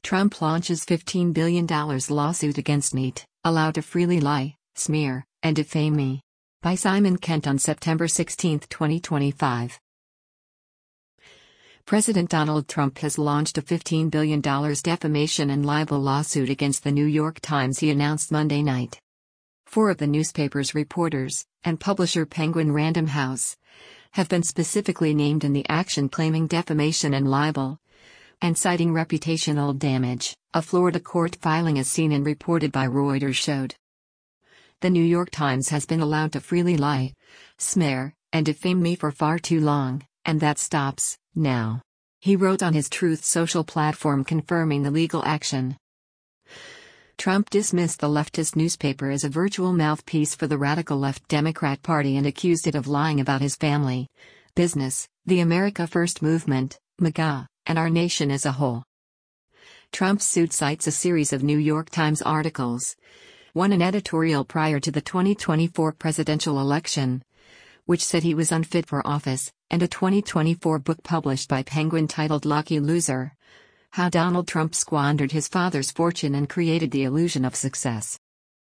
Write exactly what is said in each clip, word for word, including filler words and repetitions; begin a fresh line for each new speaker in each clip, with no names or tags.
Trump launches fifteen billion dollars lawsuit against me, allowed to freely lie, smear, and defame me. By Simon Kent on September sixteenth, twenty twenty-five. President Donald Trump has launched a fifteen billion dollars defamation and libel lawsuit against the New York Times, he announced Monday night. Four of the newspaper's reporters, and publisher Penguin Random House, have been specifically named in the action, claiming defamation and libel, and citing reputational damage, a Florida court filing as seen and reported by Reuters showed. The New York Times has been allowed to freely lie, smear, and defame me for far too long, and that stops now, he wrote on his Truth Social platform, confirming the legal action. Trump dismissed the leftist newspaper as a virtual mouthpiece for the radical left Democrat Party and accused it of lying about his family, business, the America First movement, MAGA, and our nation as a whole. Trump's suit cites a series of New York Times articles, one an editorial prior to the twenty twenty-four presidential election, which said he was unfit for office, and a twenty twenty-four book published by Penguin titled Lucky Loser: How Donald Trump Squandered His Father's Fortune and Created the Illusion of Success.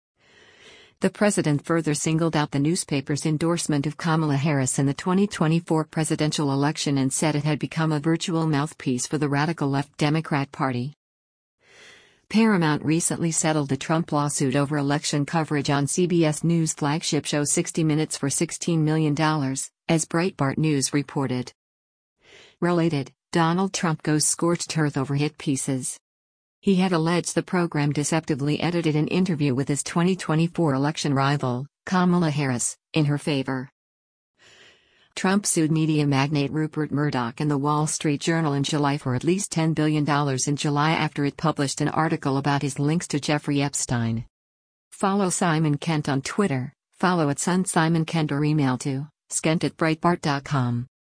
The president further singled out the newspaper's endorsement of Kamala Harris in the twenty twenty-four presidential election and said it had become a virtual mouthpiece for the radical left Democrat Party. Paramount recently settled a Trump lawsuit over election coverage on C B S News flagship show sixty minutes for sixteen million dollars, as Breitbart News reported. Related, Donald Trump goes scorched earth over hit pieces. He had alleged the program deceptively edited an interview with his twenty twenty-four election rival, Kamala Harris, in her favor. Trump sued media magnate Rupert Murdoch and the Wall Street Journal in July for at least ten billion dollars in July after it published an article about his links to Jeffrey Epstein. Follow Simon Kent on Twitter, follow at Sun Simon Kent, or email to skent at breitbart dot com.